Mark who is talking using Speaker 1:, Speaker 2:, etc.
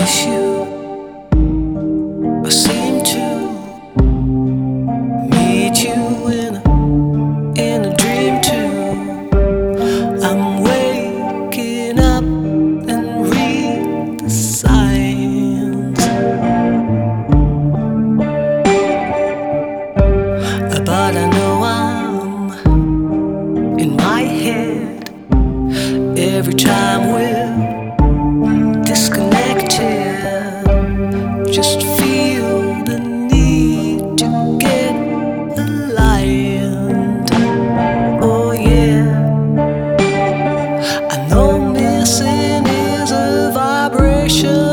Speaker 1: miss you. I seem to meet you in a dream too. I'm waking up and read the signs, but I know I'm in my head every time we're disconnected. Just feel the need to get aligned. Oh yeah, I know missing is a vibration.